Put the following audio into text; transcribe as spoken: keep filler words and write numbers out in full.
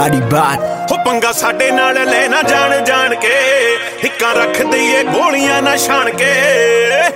ਸਾਡੀ ਬਾਤ ਹੋ ਪੰਗਾ ਸਾਡੇ ਨਾਲ ਲੈ ਨਾ ਜਾਣ ਜਾਣ ਕੇ ਹਿੱਕਾਂ ਰੱਖ ਦਈਏ ਗੋਲੀਆਂ ਨਾ ਛਾਣ ਕੇ